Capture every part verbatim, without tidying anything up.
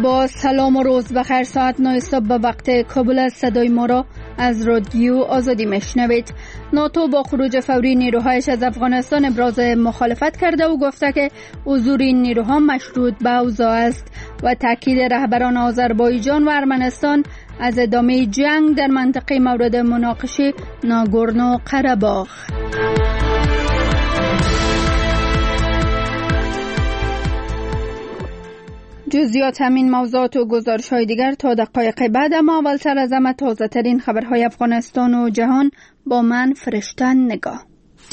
با سلام و روز بخیر. ساعت نه صبح به وقت کابل است. صدای ما را از رادیو آزادی میشنوید. ناتو با خروج فوری نیروهایش از افغانستان ابراز مخالفت کرده و گفته که حضور این نیروها مشروط به اوضاع است و تاکید رهبران آذربایجان و ارمنستان از ادامه جنگ در منطقه مورد مناقشه ناگورنو قره‌باخ. جزئیات همین موضوعات و گزارش‌های دیگر تا دقایق بعد، اما اولتر از همه تازه ترین خبرهای افغانستان و جهان با من فرشتن نگاه.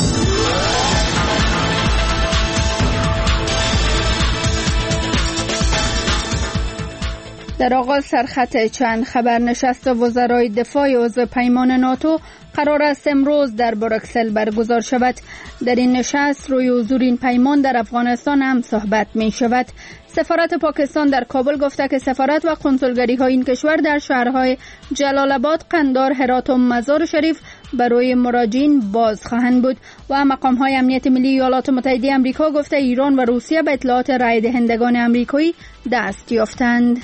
در آغاز سرخط چند خبر. نشست وزرای دفاع عضو پیمان ناتو قرار است امروز در بروکسل برگزار شود. در این نشست روی حضور این پیمان در افغانستان هم صحبت می شود. سفارت پاکستان در کابل گفته که سفارت و کنسولگری های این کشور در شهرهای جلال آباد، قندار، هرات و مزار شریف برای مراجعین باز خواهند بود. و مقام های امنیت ملی ایالات متحده آمریکا گفته ایران و روسیه به اطلاعات رای دهندگان آمریکایی دست یافتند.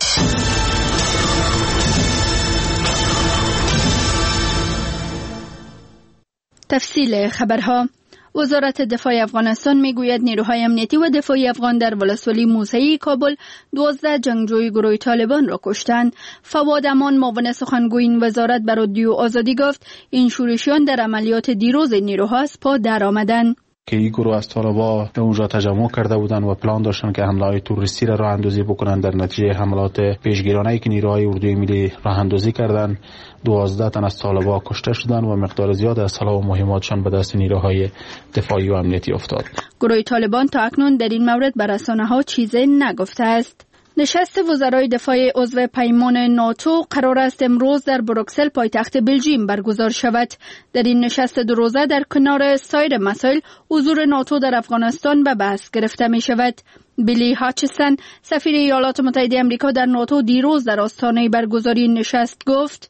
تفصیل خبرها. وزارت دفاع افغانستان میگوید نیروهای امنیتی و دفاعی افغان در ولسوالی موسهی کابل دوازده جنگجوی گروه طالبان را کشتند. فواد امان، معاون سخنگوی این وزارت، به رادیو آزادی گفت این شورشیان در عملیات دیروز نیروها از پا در آمدند. که این گروه از طالبا به اونجا تجمع کرده بودند و پلان داشتن که حمله‌های تروریستی را راه اندازی بکنند. در نتیجه حملات پیشگیرانه‌ای که نیروهای اردوی ملی راه اندازی کردند، دوازده تن از طالبا کشته شدند و مقدار زیاد از سلاح و مهماتشان به دست نیروهای دفاعی و امنیتی افتاد. گروه طالبان تا اکنون در این مورد به رسانه‌ها چیزی نگفته است. نشست وزرای دفاع عضو پیمان ناتو قرار است امروز در بروکسل پایتخت بلژیم برگزار شود. در این نشست دو روزه در کنار سایر مسائل حضور ناتو در افغانستان به بحث گرفته می شود. بیلی هاچستن، سفیر ایالات متحده آمریکا در ناتو، دیروز در آستانه برگزاری نشست گفت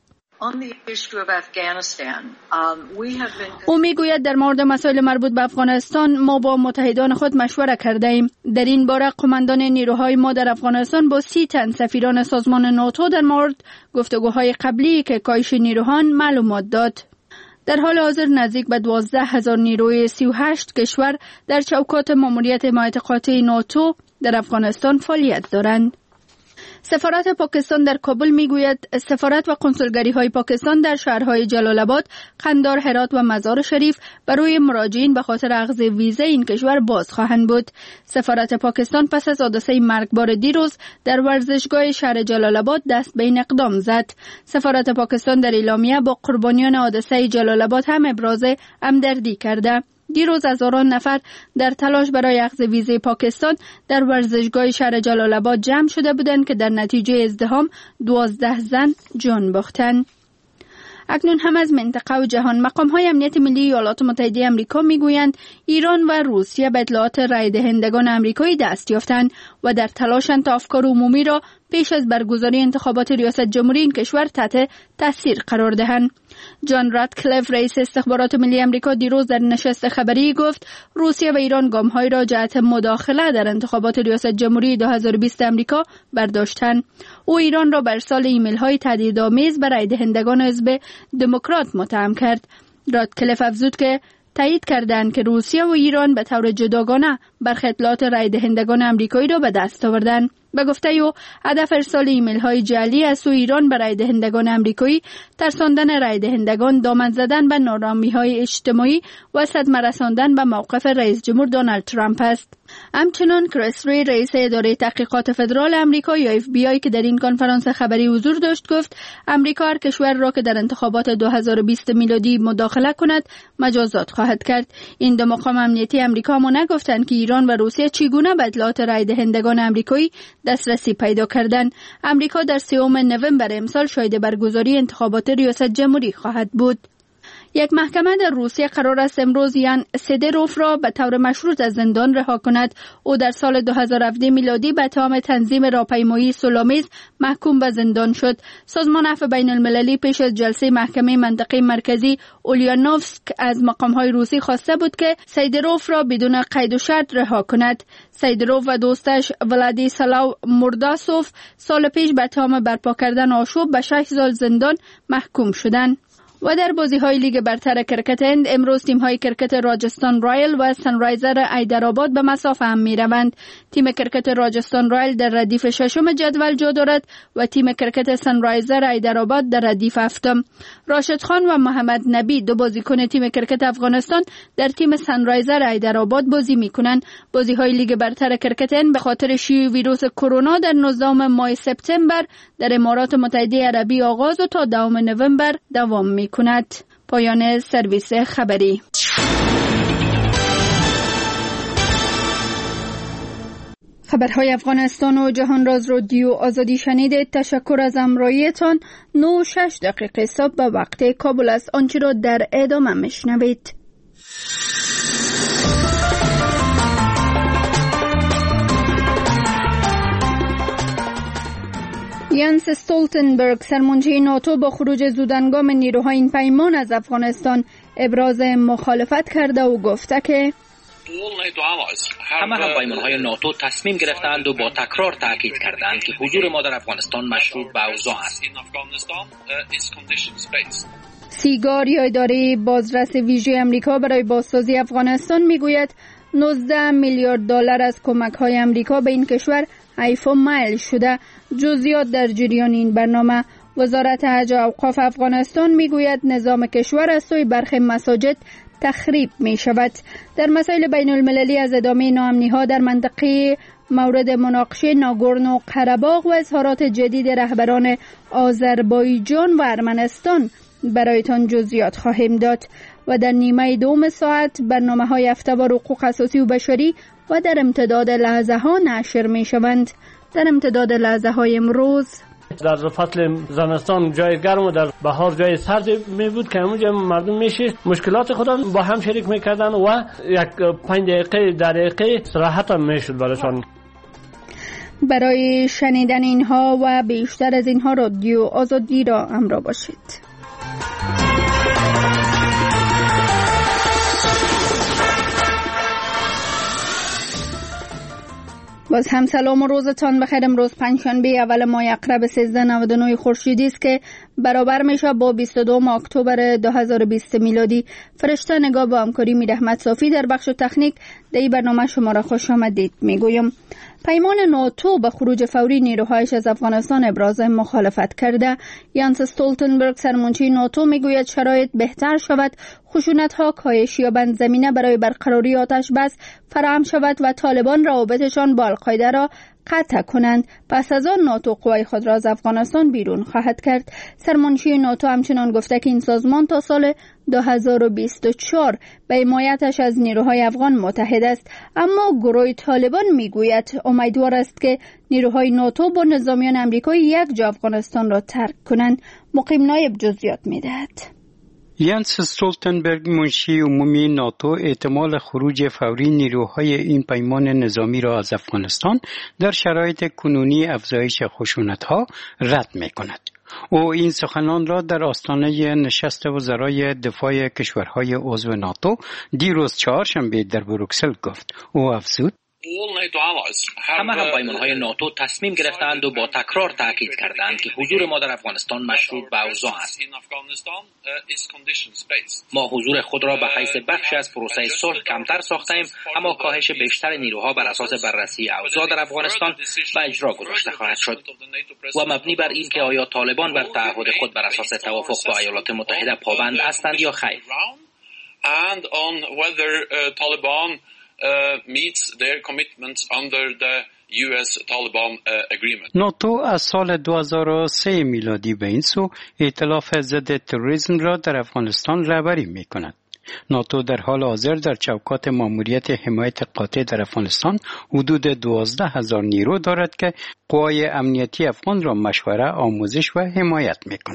او میگوید در مورد مسائل مربوط به افغانستان ما با متحدان خود مشوره کرده ایم. در این باره قماندان نیروهای ما در افغانستان با سی تن سفیران سازمان ناتو در مورد گفتگوهای قبلی که کاهش نیروهان معلومات داد. در حال حاضر نزدیک به دوازده هزار نیروی سی و هشت کشور در چوکات ماموریت حمایت قاطع ناتو در افغانستان فعالیت دارند. سفارت پاکستان در کابل میگوید سفارت و کنسولگری های پاکستان در شهرهای جلال آباد، قندار، هرات و مزار شریف برای مراجعین به خاطر اخذ ویزه این کشور باز خواهند بود. سفارت پاکستان پس از حادثه مرگبار دیروز در ورزشگاه شهر جلال آباد دست به این اقدام زد. سفارت پاکستان در اعلامیه با قربانیان حادثه جلال آباد هم ابراز همدردی کرده. دیروز هزاران نفر در تلاش برای اخذ ویزه پاکستان در ورزشگاه شهر جلال آباد جمع شده بودند که در نتیجه ازدحام دوازده زن جان باختند. اکنون هم از منطقه و جهان. مقام های امنیت ملی ایالات متحده آمریکا میگویند ایران و روسیه به اطلاعات رای دهندگان آمریکایی دست یافتند و در تلاشند تا افکار عمومی را پیش از برگزاری انتخابات ریاست جمهوری این کشور تحت تاثیر قرار دهند. جان راتکلیف، رئیس استخبارات ملی آمریکا، دیروز در نشست خبری گفت روسیه و ایران گام‌های را جهت مداخله در انتخابات ریاست جمهوری دو هزار و بیست آمریکا برداشتند. او ایران را بر ارسال ایمیل‌های تهدیدآمیز برای دهندگان حزب دموکرات متهم کرد. راتکلیف افزود که تایید کردند که روسیه و ایران به طور جداگانه برخی اطلاعات رای دهندگان آمریکایی را به دست آوردند. به گفته او هدف ارسال ایمیل های جعلی از سوی ایران به رای دهندگان آمریکایی ترساندن رای دهندگان، دامن زدن به نارامی های اجتماعی و صدمه رساندن به موقف رئیس جمهور دونالد ترامپ است. همچنان کریس ری، رئیس اداره تحقیقات فدرال آمریکا یا اف بی آی که در این کنفرانس خبری حضور داشت گفت آمریکا هر کشور را که در انتخابات دو هزار و بیست میلادی مداخله کند مجازات خواهد کرد. این دو مقام امنیتی آمریکا ما نگفتند که ایران و روسیه چگونه به اطلاعات رای دهندگان آمریکایی دسترسی پیدا کردند. آمریکا در سوم نوامبر امسال شاهد برگزاری انتخابات ریاست جمهوری خواهد بود. یک محکمه در روسیه قرار است امروز یان سیدروف را به طور مشروط از زندان رها کند. او در سال دو هزار و هفده میلادی به اتهام تنظیم راهپیمایی صلح‌آمیز محکوم به زندان شد. سازمان عفو بین المللی پیش از جلسه محکمه منطقه مرکزی اولیانوفسک از مقام‌های روسی خواسته بود که سیدروف را بدون قید و شرط رها کند. سیدروف و دوستش ولادیسلاو مورداسوف سال پیش به اتهام برپا کردن آشوب به شش سال زندان محکوم شدند. و در بازی‌های لیگ برتر کرکت هند امروز تیم‌های کرکت راجستان رایل و سنرایزر حیدرآباد به مسافه هم می‌روند. تیم کرکت راجستان رایل در ردیف ششم جدول جا دارد و تیم کرکت سنرایزر حیدرآباد در ردیف هفتم. راشد خان و محمد نبی دو بازیکن تیم کرکت افغانستان در تیم سنرایزر حیدرآباد بازی می‌کنند. بازی‌های لیگ برتر کرکت هند به خاطر شیوع ویروس کرونا در نوزدهم ماه سپتامبر در امارات متحده عربی آغاز و تا دهم نوامبر دوام می کند. پایان سرویس خبری. خبرهای افغانستان و جهان راز رادیو آزادی شنیدید. تشکر از همراهیتان. نه و شش دقیقه صبح به وقت کابل است. آنچه را در ادامه میشنوید. یانس استولتنبرگ سرمنشی ناتو با خروج زودهنگام نیروهای این پیمان از افغانستان ابراز مخالفت کرده و گفته که همه هم پیمانهای ناتو تصمیم گرفتند و با تکرار تاکید کردند که حضور ما در افغانستان مشروط به اوضاع است. سیگار یا اداره بازرس ویژه امریکا برای بازسازی افغانستان میگوید نوزده میلیارد دلار از کمک‌های امریکا به این کشور حیف و میل شده. جزئیات در جریان این برنامه. وزارت حج و اوقاف افغانستان میگوید نظام کشور از سوی برخی مساجد تخریب می شود. در مسائل بین المللی از ادامه ناامنی‌ها در منطقه مورد مناقشه ناگورنو قره‌باغ و اظهارات جدید رهبران آذربایجان و ارمنستان برایتان جزئیات خواهیم داد. و در نیمه دوم ساعت برنامه‌های هفته‌وار حقوق اساسی و بشری و در امتداد لحظه ها نشر می شوند. در امتداد لحظه های امروز در فصل زمستان جای گرم و در بهار جای سرد می بود که اونجا مردم میشه مشکلات خودم با هم شریک میکردن و یک پنج دقیقه در دقیقه راحت هم میشد براشان. برای شنیدن اینها و بیشتر از اینها رادیو آزادی را همراه باشید. باز هم سلام و روزتان بخیر. امروز پنجشنبه اول ماه اقرب سیزده نود و نه خورشیدی است که برابر میشه با بیست و دوم اکتبر دو هزار و بیست میلادی. فرشته نگاه با همکاری میر احمد صافی در بخش تکنیک در این برنامه شما را خوش آمدید میگویم. پیمان ناتو به خروج فوری نیروهایش از افغانستان ابراز مخالفت کرده. یانس استولتنبرگ سرمنشی ناتو میگوید شرایط بهتر شود، خشونت‌ها کاهش یابند، زمینه برای برقراری آتش بس فراهم شود و طالبان روابطشان با القاعده را قطع کنند. پس از آن ناتو قوای خود را از افغانستان بیرون خواهد کرد. سرمنشی ناتو همچنان گفته که این سازمان تا سال دو هزار و بیست و چهار به حمایتش از نیروهای افغان متحد است، اما گروه طالبان میگوید امیدوار است که نیروهای ناتو با نظامیان امریکایی یک جا افغانستان را ترک کنند. مقیم نایب جزئیات میدهد. یانس استولتنبرگ منشی عمومی ناتو احتمال خروج فوری نیروهای این پیمان نظامی را از افغانستان در شرایط کنونی افزایش خشونت‌ها رد می‌کند. او این سخنان را در آستانه نشست وزرای دفاع کشورهای عضو ناتو دیروز چهارشنبه در بروکسل گفت. او افزود همه هم پیمانهای ناتو تصمیم گرفتند و با تکرار تاکید کردند که حضور ما در افغانستان مشروط به اوضاع است. ما حضور خود را به حیث بخشی از پروسه صلح کمتر ساختیم، اما کاهش بیشتر نیروها بر اساس بررسی اوضاع در افغانستان به اجرا گذاشته خواهد شد و مبنی بر این که آیا طالبان بر تعهد خود بر اساس توافق با ایالات متحده پابند هستند یا خیر. And on whether uh, Taliban uh, meets their commitments under the یو اس Taliban uh, agreement. ناتو از سال دو هزار و سه میلادی به این سو ائتلاف ضد تروریسم را در افغانستان رهبری می‌کند. ناتو در حال حاضر در چوکات ماموریت حمایت قاطع در افغانستان حدود دوازده هزار نیرو دارد که قوای امنیتی افغان را مشوره، آموزش و حمایت می‌کنند.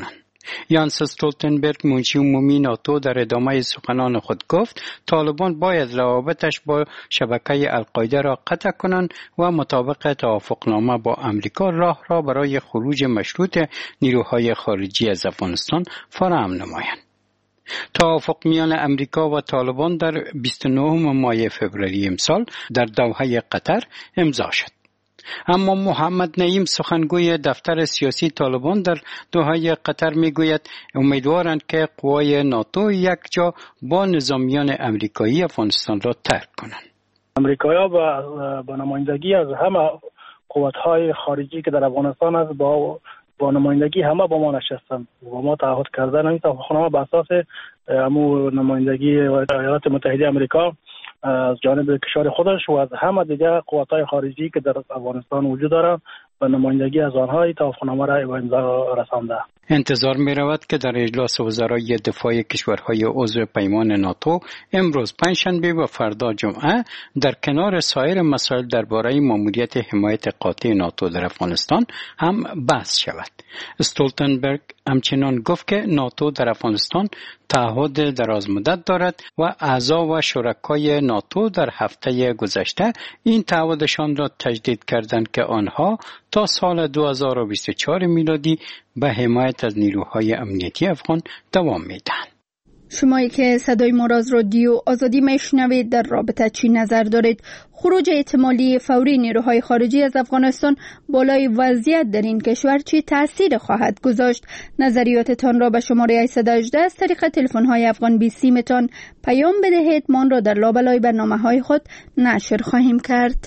یانس استولتنبرگ منشی عمومی ناتو در ادامه سخنان خود گفت طالبان باید روابطش با شبکه القاعده را قطع کنند و مطابق توافقنامه با امریکا راه را برای خروج مشروط نیروهای خارجی از افغانستان فراهم نمایند. توافق میان امریکا و طالبان در بیست و نهم ماه فوریه امسال در دوحه قطر امضا شد. اما محمد نعیم سخنگوی دفتر سیاسی طالبان در دوحه قطر میگوید امیدوارند که قوای ناتو یک جا با نظامیان امریکایی افغانستان را ترک کنند. امریکایی‌ها با با نمایندگی از همه قوت‌های خارجی که در افغانستان است با با نمایندگی همه با ما نشستند و ما تعهد کردن این توافقنامه بر اساس همو نمایندگی ایالات متحده آمریکا از جانب کشور خودش و از همه دیگر قوت‌های خارجی که در افغانستان وجود دارند و نمایندگی از آنها این توافقنامه را به امضا رسانده. انتظار می رود که در اجلاس وزرای دفاع کشورهای عضو پیمان ناتو امروز پنجشنبه و فردا جمعه در کنار سایر مسائل درباره ماموریت حمایت قاطع ناتو در افغانستان هم بحث شود. استولتنبرگ همچنین گفت که ناتو در افغانستان تعهد درازمدت دارد و اعضا و شرکای ناتو در هفته گذشته این تعهدشان را تجدید کردند که آنها تا سال دو هزار و بیست و چهار میلادی به حمایت از نیروهای امنیتی افغان دوام میدهند. شمایی که صدای ما را از رادیو آزادی میشنوید در رابطه چی نظر دارید؟ خروج احتمالی فوری نیروهای خارجی از افغانستان بالای وضعیت در این کشور چی تأثیر خواهد گذاشت؟ نظریاتتان را به شماره هشتصد و هجده از طریق تلفن‌های افغان بیست متان پیام بدهید. ما را در لابلای برنامه‌های خود نشر خواهیم کرد.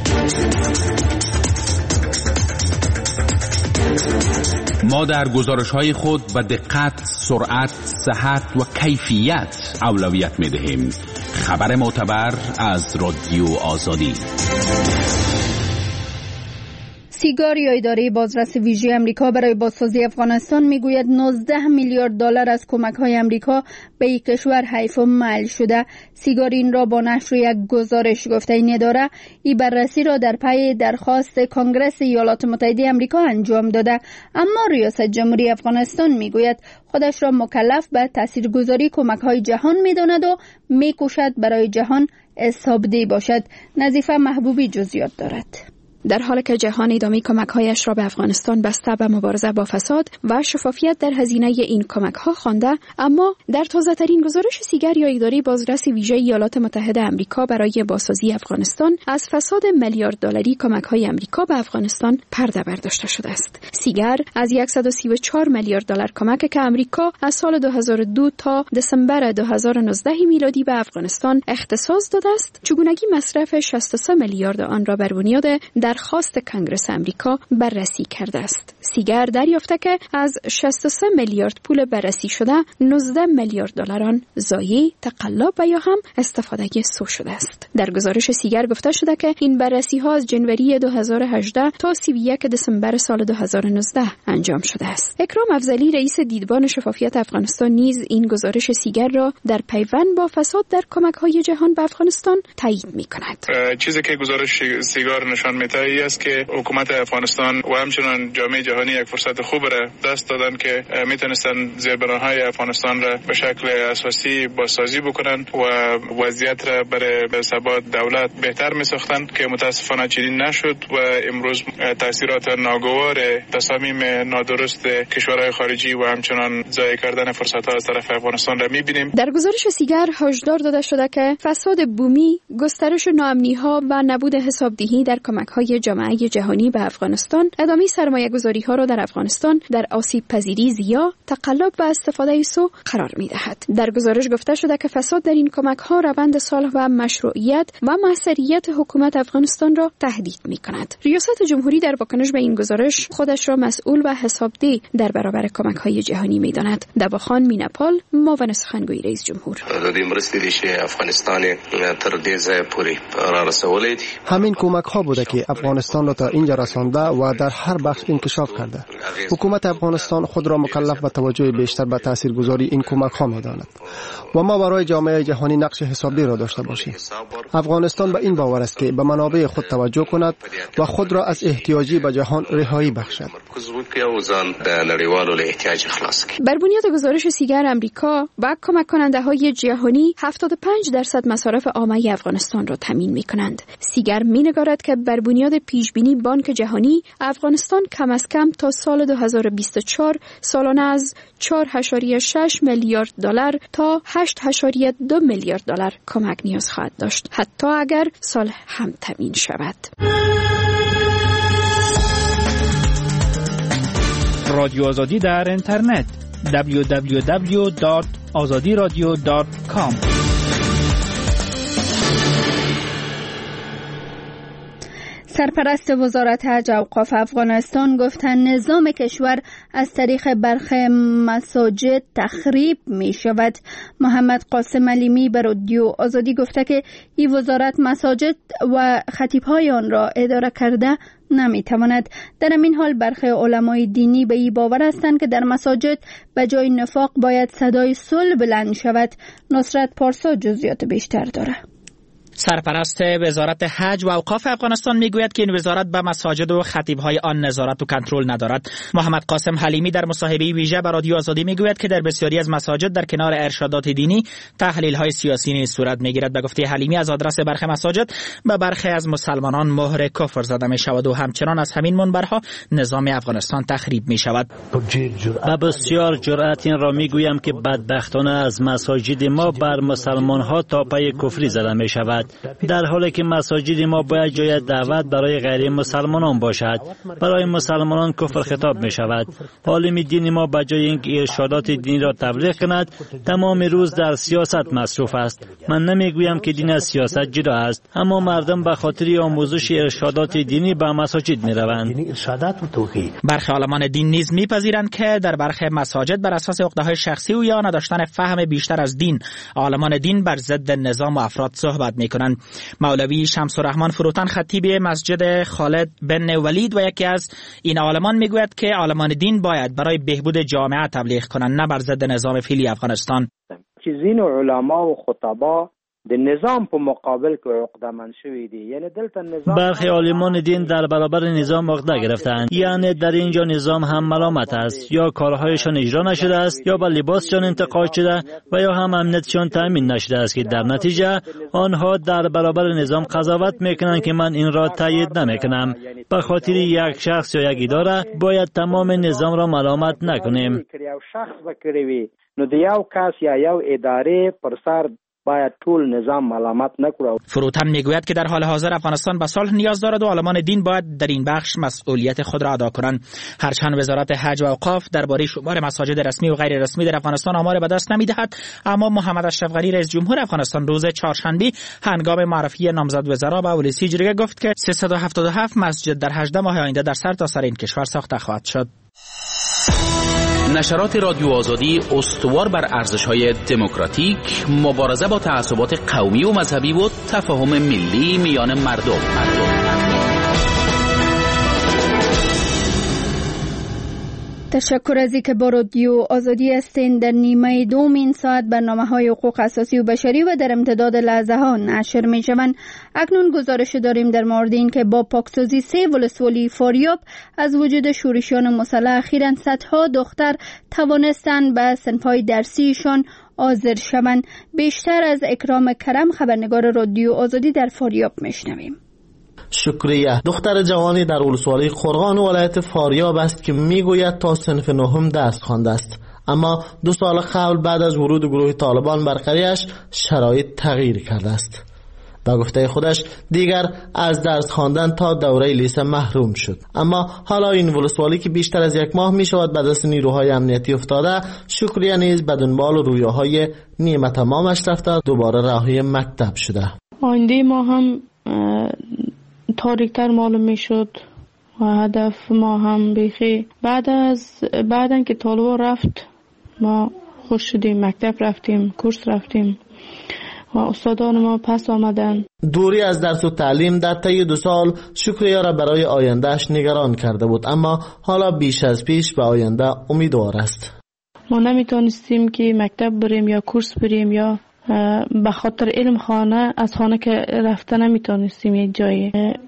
ما در گزارش‌های خود به دقت، سرعت، صحت و کیفیت اولویت می‌دهیم. خبر معتبر از رادیو آزادی. سیگار یا اداره بازرس ویژه امریکا برای بازسازی افغانستان میگوید نوزده میلیارد دلار از کمک‌های امریکا به این کشور حیف و مل شده. سیگار این را با نشر یک گزارش گفته این اداره این بررسی را در پی درخواست کنگره ایالات متحده امریکا انجام داده، اما ریاست جمهوری افغانستان میگوید خودش را مکلف به تاثیرگذاری کمک‌های جهان می‌داند و می‌کوشد برای جهان حسابدهی باشد. نظیفه محبوبی جزئیات دارد. در حالی که جهان ادامه کمک‌هایش را به افغانستان بسته به مبارزه با فساد و شفافیت در هزینه این کمک‌ها خوانده، اما در تازه‌ترین گزارش سیگر یا اداره بازرس ویژه ایالات متحده آمریکا برای بازسازی افغانستان از فساد میلیارد دلاری کمک‌های آمریکا به افغانستان پرده برداشته شده است. سیگر از صد و سی و چهار میلیارد دلار کمک که آمریکا از سال دو هزار و دو تا دسامبر دو هزار و نوزده میلادی به افغانستان اختصاص داده است، چگونگی مصرف شصت و سه میلیارد آن را بر بنیاد درخواست کنگره آمریکا بررسی کرده است. سیگر دریافته که از شصت و سه میلیارد پول بررسی شده نوزده میلیارد دلار آن ضایع، تقلب و یا هم استفاده سو شده است. در گزارش سیگر گفته شده که این بررسی ها از جنوری دو هزار و هجده تا سی و یک دسامبر سال دو هزار و نوزده انجام شده است. اکرام افضلی رئیس دیدبان شفافیت افغانستان نیز این گزارش سیگر را در پیوند با فساد در کمک‌های جهان به افغانستان تایید می‌کند. چیزی که گزارش سیگر نشان می‌دهد است که حکومت افغانستان و همچنین جامعه جهانی یک فرصت خوب را دست دادن که میتونستن زیربناهای افغانستان را به شکل اساسی بازسازی بکنن و وضعیت را برای ثبات دولت بهتر میساختن که متاسفانه چنین نشد و امروز تاثیرات ناگوار تصامیم نادرست کشورهای خارجی و همچنین ضایع کردن فرصت‌ها از طرف افغانستان را میبینیم. در گزارش سیگر هشدار داده شده که فساد بومی، گسترش ناامنی‌ها و نبود حسابدهی در کمک‌های جامعه جهانی به افغانستان، ادامه سرمایه‌گذاری‌ها را در افغانستان در آسیب پذیری زیا، تقلب و استفاده سو قرار می‌دهد. در گزارش گفته شده که فساد در این کمک‌ها روند صلح و مشروعیت و موثریت حکومت افغانستان را تهدید می‌کند. ریاست جمهوری در واکنش به این گزارش خودش را مسئول و حسابدهی در برابر کمک‌های جهانی می‌داند. دواخان میناپال، معاون سخنگوی رئیس جمهور: د دې مرستې چې افغانستان تر دې ځای پورې را رسولې دي، همین کمک‌ها بوده که افغانستان را تا اینجا رسانده و در هر بخش انکشاف کرده. حکومت افغانستان خود را مکلف به توجه بیشتر به تاثیرگذاری این کمک ها می‌داند و ما برای جامعه جهانی نقش حسابی را داشته باشیم. افغانستان به این باور است که به منابع خود توجه کند و خود را از احتیاجی به جهان رهایی بخشد. بر بنیاد گزارش سیگر امریکا و کمک کننده های جهانی هفتاد و پنج درصد مصارف عامه افغانستان را تامین می کنند. سیگر می نگارد که بر بنیاد پیشبینی بانک جهانی افغانستان کم از کم تا سال دو هزار و بیست و چهار سالانه از چهار ممیز شش میلیارد دلار تا هشت ممیز دو میلیارد دلار کمک نیاز خواهد داشت، حتی اگر سال هم تامین شود. رادیو آزادی در اینترنت دبلیو دبلیو دبلیو دات آزادی رادیو دات کام. سرپرست وزارت حج و اوقاف افغانستان گفتند نظام کشور از طریق برخی مساجد تخریب می شود. محمد قاسم علیمی به رادیو آزادی گفته که این وزارت مساجد و خطیب‌های آن را اداره کرده نمی تواند. در این حال برخی علمای دینی به این باور هستند که در مساجد به جای نفاق باید صدای صلح بلند شود. نصرت پارسا جزئیات بیشتر داره. سرپرست وزارت حج و اوقاف افغانستان میگوید که این وزارت به مساجد و خطیب‌های آن نظارت و کنترل ندارد. محمد قاسم حلیمی در مصاحبه ویژه با رادیو آزادی میگوید که در بسیاری از مساجد در کنار ارشادات دینی تحلیل‌های سیاسی نیز صورت میگیرد. به گفته حلیمی از آدرس برخی مساجد به برخی از مسلمانان مهر کفر زده می شود و همچنان از همین منبرها نظام افغانستان تخریب می شود. با بسیار جرأت این را میگویم که بدبختانه از مساجد ما بر مسلمان‌ها تاپه کفری زده می شود، در حالی که مساجد ما باید جای دعوت برای غیر مسلمانان باشد. برای مسلمانان کفر خطاب می شود. عالم دین ما به جای اینکه ارشادات دینی را تبلیغ کند تمام روز در سیاست مصروف است. من نمیگویم که دین از سیاست جدا است، اما مردم به خاطر آموزش ارشادات دینی به مساجد می روند. برخی عالمان دین نیز میپذیرند که در برخی مساجد بر اساس عقده‌های شخصی و یا نداشتن فهم بیشتر از دین عالمان دین بر ضد نظام و افراد صحبت می کنند. مولوی شمس الرحمن فروتن خطیب مسجد خالد بن ولید و یکی از این عالمان میگوید که عالمان دین باید برای بهبود جامعه تبلیغ کنند، نه بر ضد نظام فعلی افغانستان. چیزین علما و خطبا د نظام په مقابل کې عقده‌مند شوی دی، یعنی دلته نظام برخی عالمان دین در برابر نظام عقده گرفتند، یعنی در اینجا نظام هم ملامت است، یا کارهایشان اجرا نشده است، یا به لباسشان انتقاد شده و یا هم امنیتشان تامین نشده است که در نتیجه آنها در برابر نظام قضاوت میکنند که من این را تایید نمیکنم. به خاطر یک شخص یا یک اداره باید تمام نظام را ملامت نکنیم. نو د یو کس یا یو اداره پر سر باید طول نظام ملامت نکنه. فروتن میگوید که در حال حاضر افغانستان به صلح نیاز دارد و عالمان دین باید در این بخش مسئولیت خود را ادا کنند. هرچند وزارت حج و اوقاف درباره شمار مساجد رسمی و غیر رسمی در افغانستان آمار به دست نمیدهد، اما محمد اشرف غنی رئیس جمهور افغانستان روز چهارشنبه هنگام معرفی نامزد وزرا به پلیسی جرگه گفت که سیصد و هفتاد و هفت مسجد در هجده ماه آینده در سرتاسر این کشور ساخته خواهد شد. نشرات رادیو آزادی استوار بر ارزش‌های دموکراتیک، مبارزه با تعصبات قومی و مذهبی و تفاهم ملی میان مردم. تشکر از اینکه با رادیو آزادی هستین. در نیمه دوم این ساعت برنامه‌های حقوق اساسی و بشری و در امتداد لحظه ها نشر می‌شوند. اکنون گزارش داریم در مورد این که با پاکسازی سه ولسوالی فاریاب از وجود شورشیان مسلح اخیراً صدها دختر توانستند به صنف‌های درسیشان حاضر شوند. بیشتر از اکرام کرم خبرنگار رادیو آزادی در فاریاب میشنویم. شکریه دختر جوانی در ولسوالی قرغان ولایت فاریاب است که میگوید تا صنف نهم درس خوانده است، اما دو سال قبل بعد از ورود گروه طالبان بر قریه‌اش شرایط تغییر کرده است. با گفته خودش دیگر از درس خواندن تا دوره لیسه محروم شد، اما حالا این ولسوالی که بیشتر از یک ماه می شود به دست نیروهای امنیتی افتاده، شکریه نیز به دنبال رویاهای نیمه تمامش رفته دوباره راهی مکتب شده. آینده ما هم تاریکتر معلوم می شد و هدف ما هم بیخی بعد از بعدن که طالبا رفت ما خوش شدیم، مکتب رفتیم، کورس رفتیم و استادان ما پس آمدن. دوری از درس و تعلیم در طی دو سال شکریا را برای آیندهش نگران کرده بود، اما حالا بیش از پیش به آینده امیدوار است. ما نمیتونستیم که مکتب بریم یا کورس بریم یا به خاطر علم خانه از خانه که رفته نمیتونستیم یک جایی.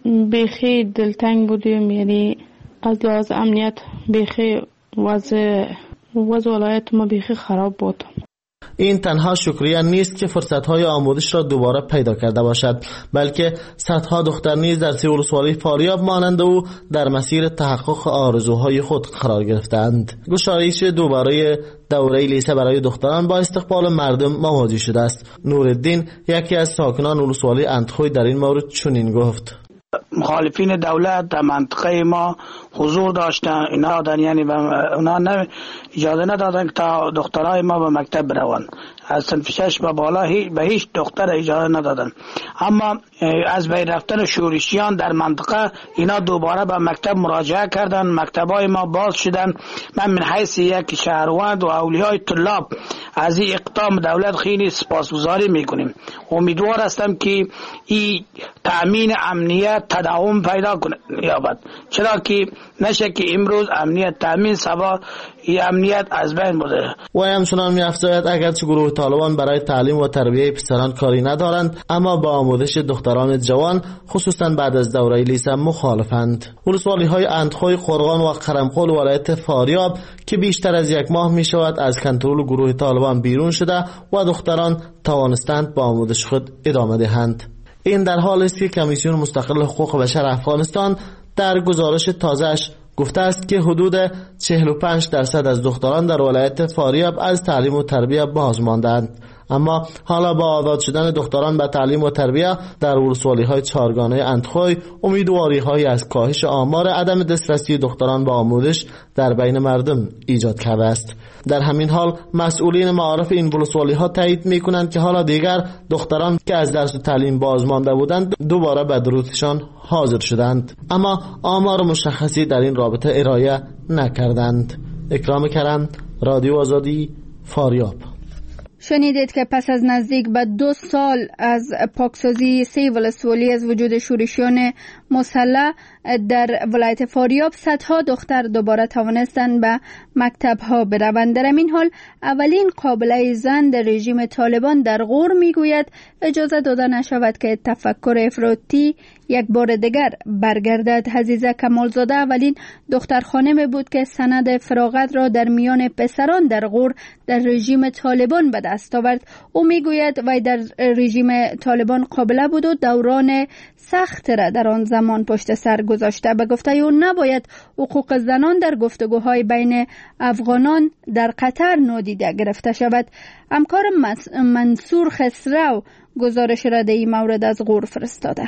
بیخی دلتنگ بودیم، یعنی از لحاظ امنیت بیخی وضع وضع ولایت ما بیخی خراب بود. این تنها شکریه نیست که فرصت‌های آموزش را دوباره پیدا کرده باشد، بلکه صدها دختر نیز در سی ولسوالی فاریاب مانند او در مسیر تحقق آرزوهای خود قرار گرفتند. گشایش دوباره دوره لیسه برای دختران با استقبال مردم مواجه شده است. نورالدین، یکی از ساکنان ولسوالی اندخوی، در این مورد چنین گفت: مخالفین دولت در منطقه ما حضور داشتن، اینا دادن، یعنی اونا نه اجازه ندادن که تا دخترای ما به مکتب بروند. از صنف شش به بالا به هیچ دختر اجازه ندادن. اما از بین رفتن شورشیان در منطقه اینا دوباره به مکتب مراجعه کردن، مکتبای ما باز شدن. من من حیث یک شهروند و اولیای طلاب از این اقدام دولت خیلی سپاسگزاری میکنیم. امیدوار هستم که این تأمین امنیت تداوم پیدا کنه یابد، چرا که نشه که امروز امنیت تأمین سبا این امنیت از بین بوده. و همچنان می‌افزاید اگرچه گروه طالبان برای تعلیم و تربیت پسران کاری ندارند، اما با آموزش دختران جوان خصوصا بعد از دوره لیسه مخالفند. ولسوالی‌های اندخوی، قرغان و قرمقل ولایت فاریاب که بیشتر از یک ماه می‌شود از کنترل گروه طالبان بیرون شده و دختران توانستند با آموزش خود ادامه دهند. این در حالی است که کمیسیون مستقل حقوق بشر افغانستان در گزارش تازه‌اش گفته است که حدود چهل و پنج درصد از دختران در ولایت فاریاب از تعلیم و تربیت باز ماندند. اما حالا با آزاد شدن دختران به تعلیم و تربیت در ولسوالی‌های چهارگانه اندخوی، امیدواری‌هایی از کاهش آمار عدم دسترسی دختران به آموزش در بین مردم ایجاد کرده است. در همین حال مسئولین معارف این ولسوالی‌ها تایید می‌کنند که حالا دیگر دختران که از درس و تعلیم باز مانده بودند دوباره به دروسشان حاضر شدند، اما آمار مشخصی در این رابطه ارائه نکردند. اکرام کرم، رادیو آزادی، فاریاب. شنیدید که پس از نزدیک به دو سال از پاکسازی سه ولسوالی از وجود شورشیان مسلح در ولایت فاریاب، صدها دختر دوباره توانستند به مکتب ها بروند. در این حال اولین قابله زن در رژیم طالبان در غور میگوید اجازه داده نشود که تفکر افراطی یک بار دیگر برگردد. حزیزه کمالزاده اولین دختر خانم بود که سند فراغت را در میان پسران در غور در رژیم طالبان به دست آورد. او میگوید وی در رژیم طالبان قابله بود و دوران سخت را در آن زمان پشت سر گذاشته. به گفته او نباید حقوق زنان در گفتگوهای بین افغانان در قطر نادیده گرفته شود. همکار منصور خسرو گزارش را در این مورد از غور فرستاده.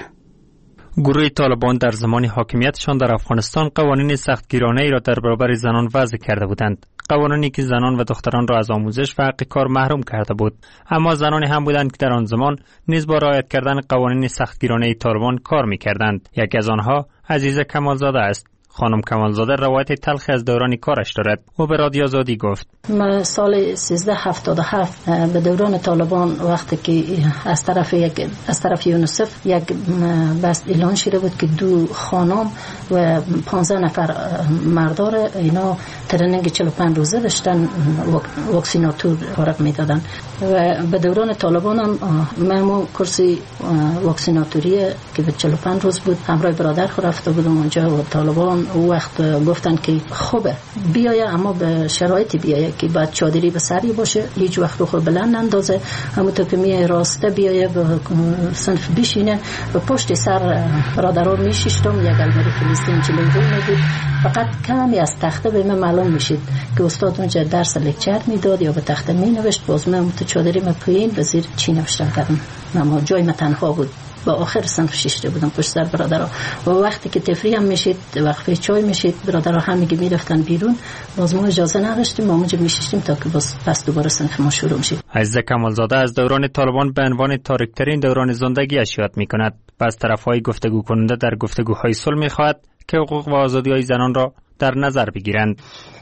گروه طالبان در زمان حاکمیتشان در افغانستان قوانین سختگیرانه‌ای را در برابر زنان وضع کرده بودند. قوانینی که زنان و دختران را از آموزش و حق کار محروم کرده بود. اما زنانی هم بودند که در آن زمان نیز با رعایت کردن قوانین سختگیرانه طالبان کار می‌کردند. یکی از آنها عزیزه کمالزاده است. خانم کمالزاده روایت تلخی از دوران کارش دارد. او به رادیو آزادی گفت: من سال سیزده هفتاد و هفت به دوران طالبان وقتی که از طرف یک از طرف یونیسف یک بس اعلان شده بود که دو خانم و پانزده نفر مردار اینا ترنینگ چهل و پنج روزه داشتن واکسیناتور کارک میدادن و به دوران طالبان هم من کورسی واکسیناتوری که به چهل و پنج روز بود همراه برادر خود رفته بودم اونجا و طالبان او وقت گفتن که خوبه بیایه اما به شرایطی بیایه که بعد چادری به سری باشه، هیچ وقت رو خود بلند نندازه، همونطور که میه راسته بیایه به صنف بشینه و پشت سر برادران میشیشتم. یک الماری فلسطین جلوی روی بود، فقط کمی از تخته به من معلوم میشید که استاد اونجا درس لکچر میداد یا به تخته مینوشت، باز من تو چادری من پایین به زیر چی نوشتم کردم. اما جای من تنها بود، با آخر صنف شیشته بودم پشت سر برادرها و وقتی که تفریح هم میشید وقفه چای میشید برادرها همگی میرفتن بیرون، باز ما اجازه نداشتیم، ما اونجا میشیشتیم تا که باز پس دوباره صنف ما شروع میشه. عزیزه کمالزاده از دوران طالبان به عنوان تاریک‌ترین دوران زندگیش یاد میکند و از طرفهای گفتگو کننده در گفتگوهای صلح میخواهد که حقوق و آزادی‌های زنان را در نظر بگیرند.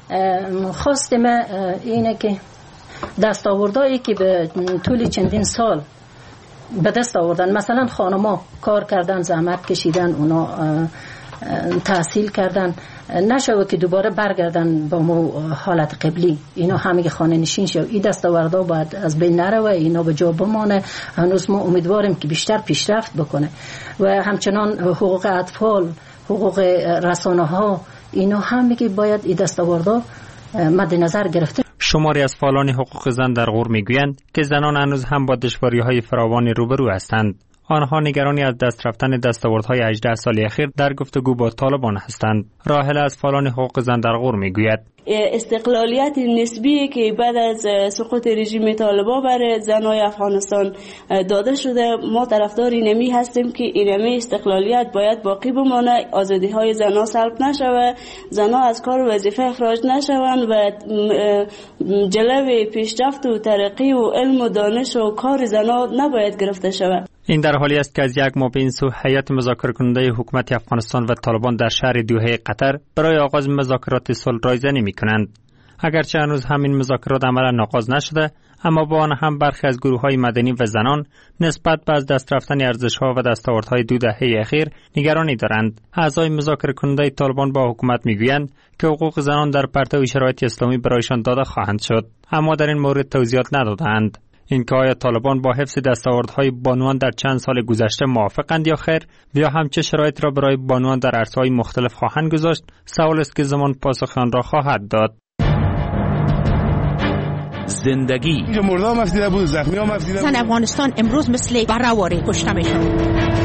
خواست من اینه که دستاوردهایی که به طول چندین سال به دست آوردن. مثلا خانما کار کردن، زحمت کشیدن، اونا تحصیل کردن، نشوه که دوباره برگردن با مو حالت قبلی. اینا همه خانه نشین شو. این دستاوردا باید از بین نروه، اینا به جا بمانه. هنوز ما امیدواریم که بیشتر پیشرفت بکنه. و همچنان حقوق اطفال، حقوق رسانه ها، اینا همه که باید این دستاوردا مد نظر گرفته. شماری از فعالان حقوق زن در غور میگویند که زنان هنوز هم با دشواری‌های فراوانی روبرو هستند. آنها نگرانی از دست رفتن دستاوردهای هجده سال اخیر در گفتگو با طالبان هستند. راحله از فعالان حقوق زن در غور میگوید استقلالیت نسبی که بعد از سقوط رژیم طالبان بر زنای افغانستان داده شده، ما طرفدار اینمی هستیم که اینمی استقلالیت باید باقی بمانه، آزادی های زنها سلب نشوه، زنها از کار و وظیفه اخراج نشوند و جلوه پیشرفت و ترقی و علم و دانش و کار زنها نباید گرفته شود. این در حالی است که از یک ماه به این سو هیئت مذاکره کننده حکومت افغانستان و طالبان در شهر دوحه قطر برای آغاز مذاکرات صلح رایزنی می‌کنند. اگرچه هنوز همین مذاکرات عملاً آغاز نشده، اما با آن هم برخی از گروه‌های مدنی و زنان نسبت به از دست رفتن ارزش‌ها و دستاوردهای دو دهه اخیر نگرانی دارند. اعضای مذاکره کننده طالبان با حکومت می‌گویند که حقوق زنان در پرتو شرایط اسلامی برایشان داده خواهند شد، اما در این مورد توضیحات ندادند. اینکه آیا طالبان با حفظ دستاوردهای بانوان در چند سال گذشته موافقند یا خیر، یا هم چه شرایط را برای بانوان در عرصه‌های مختلف خواهند گذاشت، سوال است که زمان پاسخ آن را خواهد داد. زندگی مردا مفیده بود، زخمی ها مفیده بود. زن افغانستان امروز مثل برآواره کشته میشن.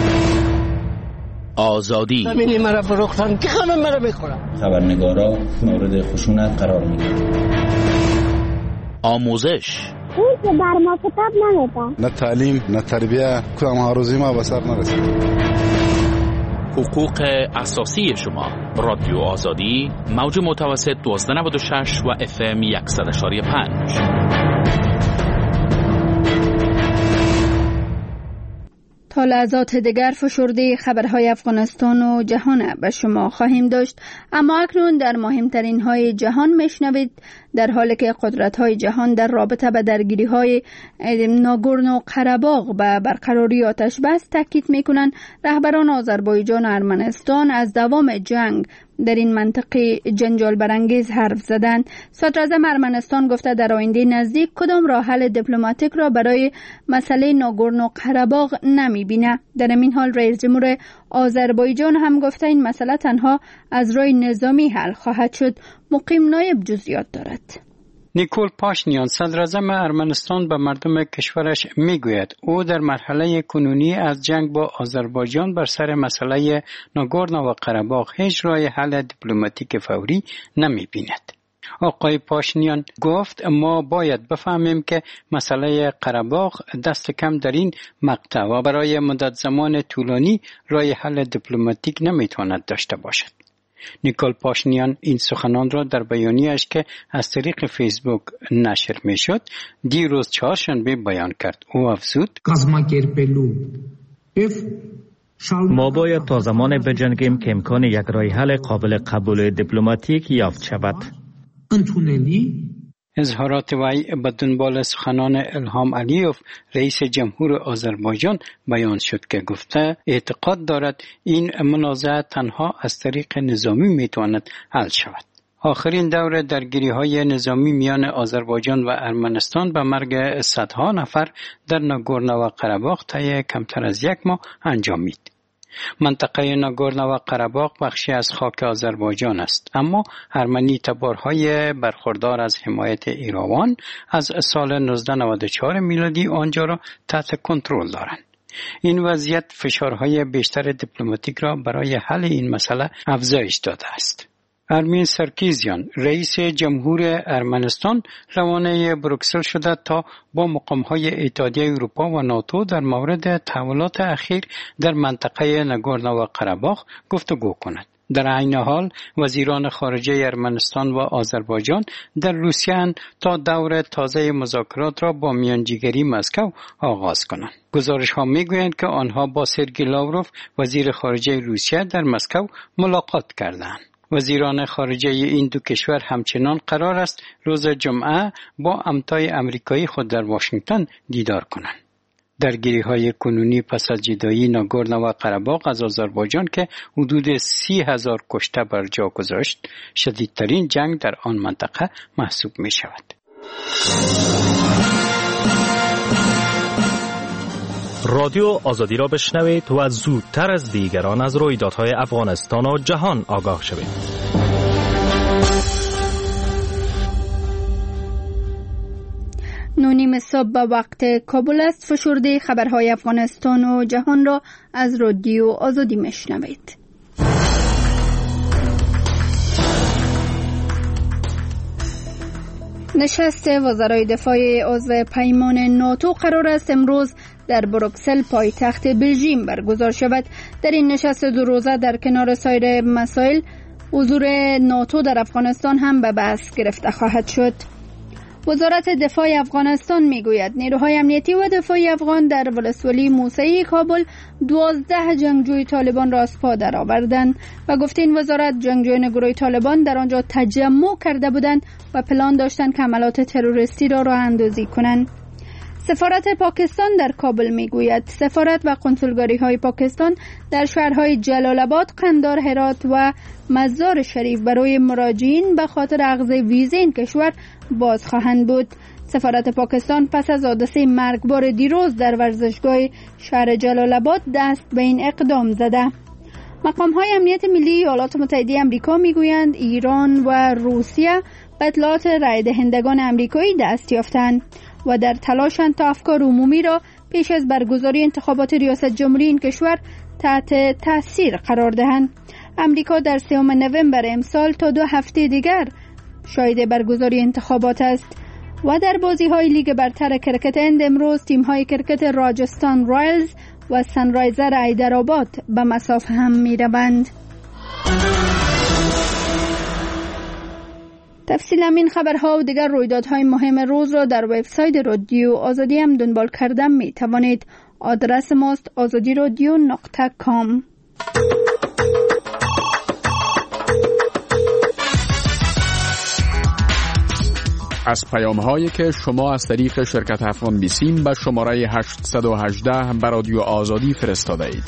آزادی همینی مرا فروختن که همه مرا بخورن. خبرنگارا مورد خشونت قرار میگیرن. آموزش اون که بر ما کتاب نمیده، نه تعلیم نه تربیه، کدام آرزوی ما به سر نرسید. حقوق اساسی شما. رادیو آزادی، موج متوسط دوازده نود و شش و اف ام صد و پنج. تا لحظات دیگر فشرده خبرهای افغانستان و جهان به شما خواهیم داشت، اما اکنون در مهمترین های جهان میشنوید. در حالی که قدرت های جهان در رابطه به درگیری های ناگورنو قره‌باغ به برقراری آتش بس تاکید میکنند، رهبران آذربایجان و ارمنستان از دوام جنگ در این منطقه جنجال برانگیز حرف زدند. صدراعظم ارمنستان گفته در آینده نزدیک کدام راه حل دیپلماتیک را برای مسئله ناگورنو قره‌باغ نمیبینه. در این حال رئیس جمهور آذربایجان هم گفته این مسئله تنها از راه نظامی حل خواهد شد. مقیم نایب جزئیات دارد. نیکول پاشینیان صدراعظم ارمنستان به مردم کشورش میگوید او در مرحله کنونی از جنگ با آذربایجان بر سر مسئله ناگورنو و قره‌باغ هیچ راه حل دیپلماتیک فوری نمیبیند. آقای پاشینیان گفت ما باید بفهمیم که مسئله قره‌باغ دست کم در این مقطع و برای مدت زمان طولانی راه حل دیپلماتیک نمیتواند داشته باشد. نیکول پاشینیان این سخنان را در بیانیه‌اش که از طریق فیسبوک نشر میشد دیروز چهارشنبه بیان کرد. او افزود ما باید تا زمان بجنگیم که امکان یک راه حل قابل قبول دیپلماتیک یافت شود. اظهارات وی به دنبال سخنان الهام علیوف رئیس جمهور آذربایجان بیان شد که گفته اعتقاد دارد این منازعه تنها از طریق نظامی میتواند حل شود. آخرین دور درگیری های نظامی میان آذربایجان و ارمنستان به مرگ صدها نفر در ناگورنو و قره‌باغ طی کمتر از یک ماه انجامید. منطقه ناگورنو و قره‌باغ بخشی از خاک آذربایجان است، اما ارمنی تبارهای برخوردار از حمایت ایران از سال نوزده نود و چهار میلادی آنجا را تحت کنترل دارند. این وضعیت فشارهای بیشتر دیپلماتیک را برای حل این مسئله افزایش داده است. ارمین سرکیزیان رئیس جمهور ارمنستان روانه بروکسل شده تا با مقامهای اتحادیه اروپا و ناتو در مورد تحولات اخیر در منطقه ناگورنو و قره‌باغ گفتگو کند. در عین حال وزیران خارجه ارمنستان و آذربایجان در روسیه تا دور تازه مذاکرات را با میانجیگری مسکو آغاز کنند. گزارش ها می گویند که آنها با سرگئی لاوروف وزیر خارجه روسیه در مسکو ملاقات کردند. وزیران خارجه این دو کشور همچنان قرار است روز جمعه با امتای امریکایی خود در واشنگتن دیدار کنند. درگیری های کنونی پس از جدایی ناگورنو و قره‌باغ از آذربایجان که حدود سی هزار کشته بر جا گذاشت شدیدترین جنگ در آن منطقه محسوب می شود. رادیو آزادی را بشنوید و زودتر از دیگران از رویدادهای افغانستان و جهان آگاه شوید. نونیم صبح به وقت کابل است. فشرده خبرهای افغانستان و جهان را از رادیو آزادی میشنوید. نشست وزرای دفاع عضو پیمان ناتو قرار است امروز در بروکسل پایتخت بلژیم برگزار شود. در این نشست دو روزه در کنار سایر مسائل حضور ناتو در افغانستان هم به بحث گرفته خواهد شد. وزارت دفاع افغانستان میگوید نیروهای امنیتی و دفاعی افغان در ولسوالی موسعی کابل دوازده جنگجوی طالبان را از پا درآوردند و گفت این وزارت جنگجویان گروه طالبان در آنجا تجمع کرده بودند و پلان داشتند که حملات تروریستی را راه اندازی کنند. سفارت پاکستان در کابل میگوید سفارت و کنسولگری های پاکستان در شهرهای جلال آباد، قندهار، هرات و مزار شریف برای مراجعین به خاطر اخذ ویزه این کشور باز خواهند بود. سفارت پاکستان پس از حادثه مرگبار دیروز در ورزشگاه شهر جلال آباد دست به این اقدام زده. مقام های امنیت ملی ایالات متحده آمریکا میگویند ایران و روسیه به اطلاعات رای دهندگان آمریکایی دست یافتند و در تلاشند تا افکار عمومی را پیش از برگزاری انتخابات ریاست جمهوری این کشور تحت تاثیر قرار دهند. امریکا در سوم نوامبر امسال تا دو هفته دیگر شاهد برگزاری انتخابات است. و در بازی‌های لیگ برتر کرکت هند امروز تیم‌های کرکت راجستان رایلز و سنرایزر حیدرآباد به مسافه هم می‌روند. تفصیل این خبرها و دیگر رویدادهای مهم روز را در وبسایت رادیو آزادی هم دنبال کردن می توانید. آدرس ماست آزادی رادیو نقطه کام. از پیام‌هایی که شما از طریق شرکت افغان بیسیم به شماره هشت یک هشت به رادیو آزادی فرستاده اید.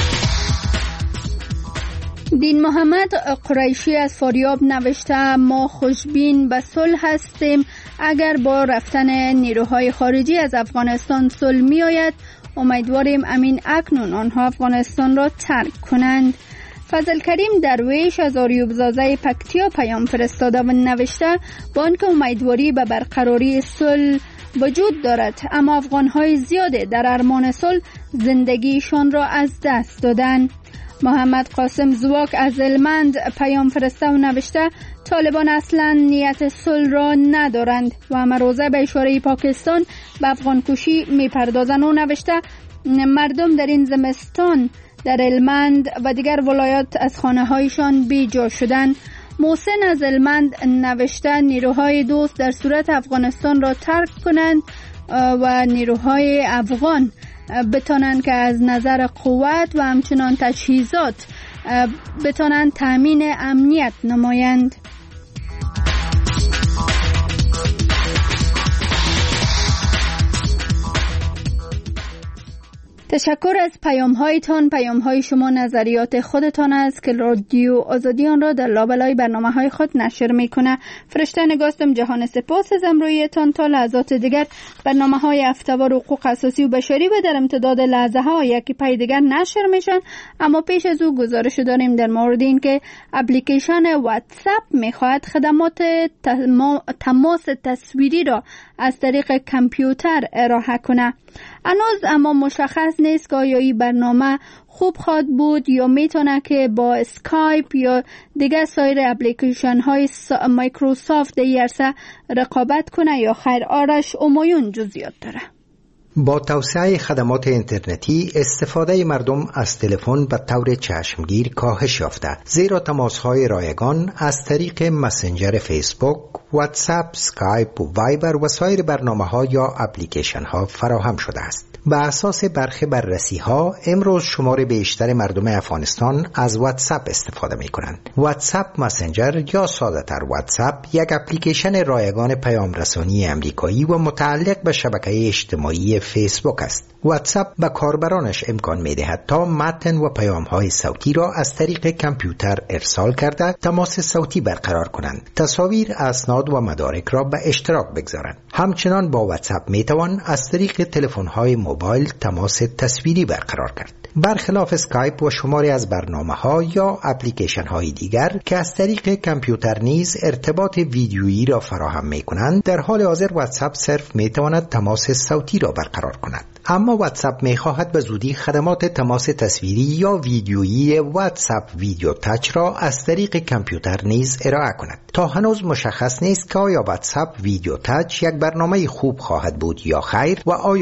دین محمد قریشی از فاریاب نوشته ما خوشبین به صلح هستیم. اگر با رفتن نیروهای خارجی از افغانستان صلح می آید امیدواریم امین اکنون آنها افغانستان را ترک کنند. فضل کریم درویش از آریوب زازه پکتیا پیام فرستاده و نوشته با آنکه امیدواری به برقراری صلح وجود دارد اما افغانهای زیاده در ارمان صلح زندگیشان را از دست دادند. محمد قاسم زواک از هلمند پیام فرسته و نوشته طالبان اصلا نیت صلح را ندارند و امروزه به اشاره پاکستان به افغان کشی میپردازند و نوشته مردم در این زمستان در هلمند و دیگر ولایات از خانه هایشان بیجا شدند. محسن از هلمند نوشته نیروهای دوست در صورت افغانستان را ترک کنند و نیروهای افغان بتانند که از نظر قوت و همچنان تجهیزات بتانند تامین امنیت نمایند. تشکر از پیام هایتان. پیام های شما نظریات خودتان است که رادیو آزادی آن را در لابلای برنامه های خود نشر می کنه. فرشته نگاستم جهان سپاس از امرویتان. تا لحظات دیگر برنامه های هفته‌وار حقوق اساسی و بشری و در امتداد لحظه ها یکی پای دیگر نشر میشن. اما پیش از او گزارش داریم در مورد این که اپلیکیشن واتساپ میخواهد خدمات تماس تصویری را از طریق کامپیوتر ارائه کنه. هنوز اما مشخص نیست که آیا این برنامه خوب خواهد بود یا میتونه که با اسکایپ یا دیگر سایر اپلیکیشن های مایکروسافت در این عرصه رقابت کنه یا خیر. آرش امایون جزئیات داره. با توسعه خدمات اینترنتی استفاده مردم از تلفن به طور چشمگیر کاهش یافته، زیرا تماس‌های رایگان از طریق مسنجر فیسبوک، واتساپ، اسکایپ و وایبر و سایر برنامه‌ها یا اپلیکیشن‌ها فراهم شده است. بر اساس برخی بررسی‌ها امروز شمار بیشتر مردم افغانستان از واتساپ استفاده می‌کنند. واتساپ مسنجر یا ساده‌تر واتساپ یک اپلیکیشن رایگان پیام رسانی امریکایی و متعلق به شبکه اجتماعی فیسبوک است. واتساپ به کاربرانش امکان می‌دهد تا متن و پیام‌های صوتی را از طریق کامپیوتر ارسال کرده تماس صوتی برقرار کنند، تصاویر، اسناد و مدارک را به اشتراک بگذارند. همچنان با واتساپ می‌توان از طریق تلفن‌های موبایل تماس تصویری برقرار کرد. برخلاف اسکایپ و شماری از برنامه‌ها یا اپلیکیشن‌های دیگر که از طریق کامپیوتر نیز ارتباط ویدیویی را فراهم می‌کنند، در حال حاضر واتساپ صرف می‌تواند تماس صوتی را برقرار کند. اما واتساپ می‌خواهد به زودی خدمات تماس تصویری یا ویدیویی واتساپ ویدیو تاچ را از طریق کامپیوتر نیز ارائه کند. تا هنوز مشخص نیست که آیا واتساپ ویدیو تاچ یک برنامه خوب خواهد بود یا خیر و آیا